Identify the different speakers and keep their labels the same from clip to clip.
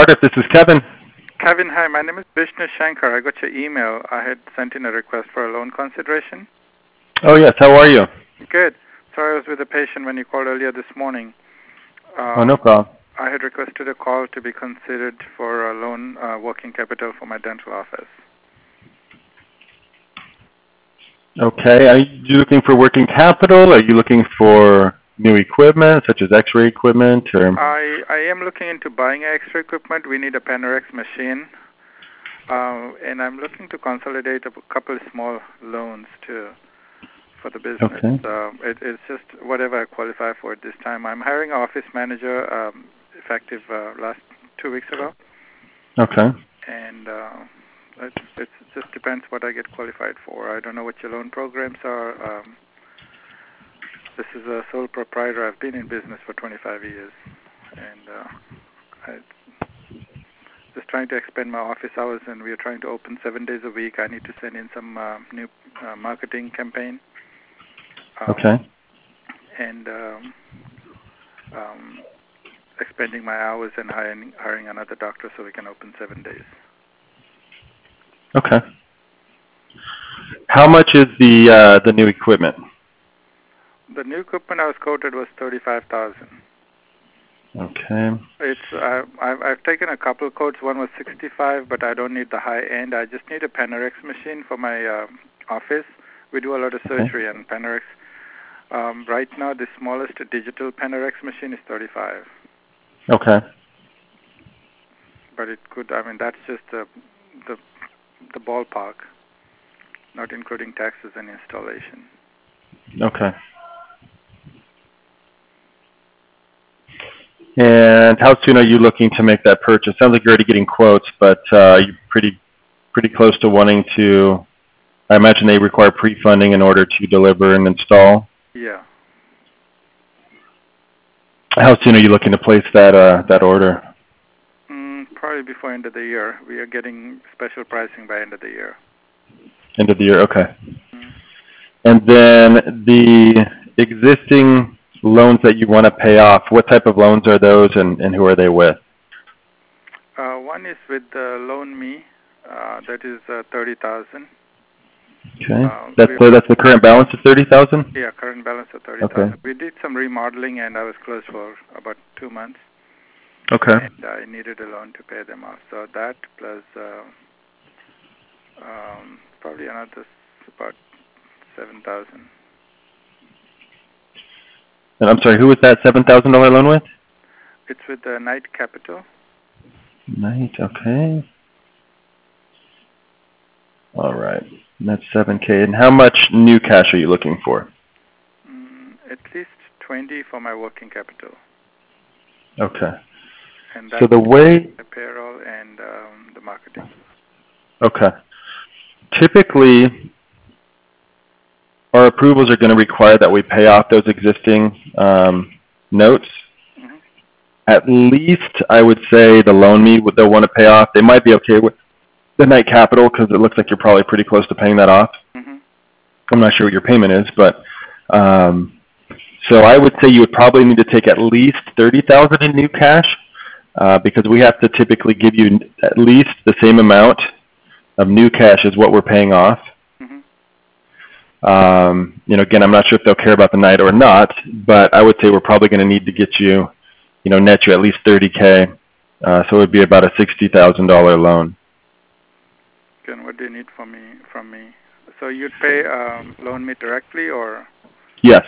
Speaker 1: Cardiff, this is Kevin.
Speaker 2: Kevin, hi. My name is Vishnu Shankar. I got your email. I had sent in a request for a loan consideration.
Speaker 1: Oh, yes. How are you?
Speaker 2: Good. Sorry, I was with a patient when you called earlier this morning.
Speaker 1: Oh, no problem.
Speaker 2: I had requested a call to be considered for a loan working capital for my dental office.
Speaker 1: Okay. Are you looking for working capital? Are you looking for new equipment, such as X-ray equipment? Or?
Speaker 2: I am looking into buying X-ray equipment. We need a Panorex machine. And I'm looking to consolidate a couple of small loans for the business.
Speaker 1: Okay.
Speaker 2: It's just whatever I qualify for at this time. I'm hiring an office manager effective last 2 weeks ago.
Speaker 1: Okay.
Speaker 2: And it just depends what I get qualified for. I don't know what your loan programs are. This is a sole proprietor. I've been in business for 25 years. And I'm just trying to expand my office hours, and we are trying to open 7 days a week. I need to send in some new marketing campaign.
Speaker 1: Okay.
Speaker 2: And expanding my hours and hiring another doctor so we can open 7 days.
Speaker 1: Okay. How much is the new equipment?
Speaker 2: The new equipment I was quoted was $35,000.
Speaker 1: Okay.
Speaker 2: It's I've taken a couple quotes. One was $65,000, but I don't need the high end. I just need a Panorex machine for my office. We do a lot of surgery on Panorex. Right now, the smallest digital Panorex machine is $35,000.
Speaker 1: Okay.
Speaker 2: But it could. I mean, that's just the ballpark, not including taxes and installation.
Speaker 1: Okay. And how soon are you looking to make that purchase? Sounds like you're already getting quotes, but you're pretty close to wanting to. I imagine they require pre-funding in order to deliver and install.
Speaker 2: Yeah.
Speaker 1: How soon are you looking to place that order?
Speaker 2: Probably before end of the year. We are getting special pricing by end of the year.
Speaker 1: End of the year, okay. And then the existing loans that you want to pay off, what type of loans are those, and who are they with?
Speaker 2: One is with Loan Me. That is $30,000.
Speaker 1: Okay. That's the current balance of $30,000?
Speaker 2: Yeah, current balance of $30,000.
Speaker 1: Okay.
Speaker 2: We did some remodeling, and I was closed for about 2 months.
Speaker 1: Okay.
Speaker 2: And I needed a loan to pay them off. So that plus probably another about $7,000.
Speaker 1: And I'm sorry, who was that $7,000 loan with?
Speaker 2: It's with Knight Capital.
Speaker 1: Knight, okay. All right. And that's $7,000. And how much new cash are you looking for?
Speaker 2: At least $20,000 for my working capital.
Speaker 1: Okay.
Speaker 2: And
Speaker 1: so the way
Speaker 2: the payroll and the marketing.
Speaker 1: Okay. Typically, our approvals are going to require that we pay off those existing notes.
Speaker 2: Mm-hmm.
Speaker 1: At least, I would say the Loan Me, they'll want to pay off. They might be okay with the Knight Capital because it looks like you're probably pretty close to paying that off.
Speaker 2: Mm-hmm.
Speaker 1: I'm not sure what your payment is, but so I would say you would probably need to take at least $30,000 in new cash because we have to typically give you at least the same amount of new cash as what we're paying off.
Speaker 2: Mm-hmm.
Speaker 1: Again, I'm not sure if they'll care about the Knight or not, but I would say we're probably going to need to get you, net you at least $30,000. So it would be about a $60,000 loan.
Speaker 2: And what do you need from me? So you'd pay Loan Me directly, or?
Speaker 1: Yes.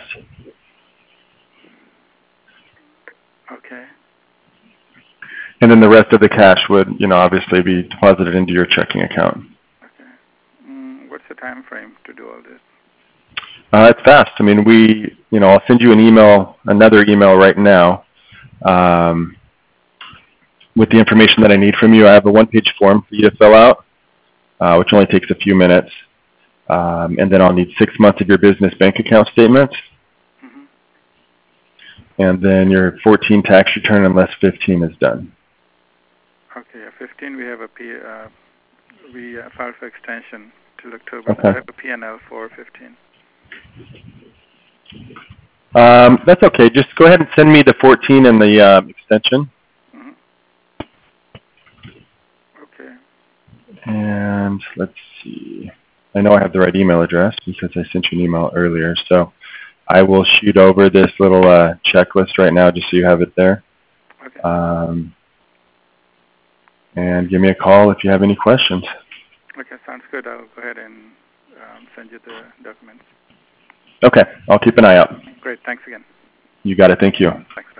Speaker 2: Okay.
Speaker 1: And then the rest of the cash would, obviously be deposited into your checking account.
Speaker 2: Okay. What's the time frame to do all this?
Speaker 1: It's fast. I mean, I'll send you another email right now, with the information that I need from you. I have a one-page form for you to fill out, which only takes a few minutes. And then I'll need 6 months of your business bank account statements.
Speaker 2: Mm-hmm.
Speaker 1: And then your 14 tax return unless 15 is done.
Speaker 2: Okay, 15 we have we filed for extension till October.
Speaker 1: Okay.
Speaker 2: So I have a P&L for 15.
Speaker 1: That's okay. Just go ahead and send me the 14 and the extension.
Speaker 2: Mm-hmm.
Speaker 1: And let's see. I know I have the right email address because I sent you an email earlier. So I will shoot over this little checklist right now just so you have it there.
Speaker 2: Okay.
Speaker 1: And give me a call if you have any questions.
Speaker 2: Okay, sounds good. I'll go ahead and send you the documents.
Speaker 1: Okay, I'll keep an eye out.
Speaker 2: Great. Thanks again.
Speaker 1: You got it. Thank you.
Speaker 2: Thanks.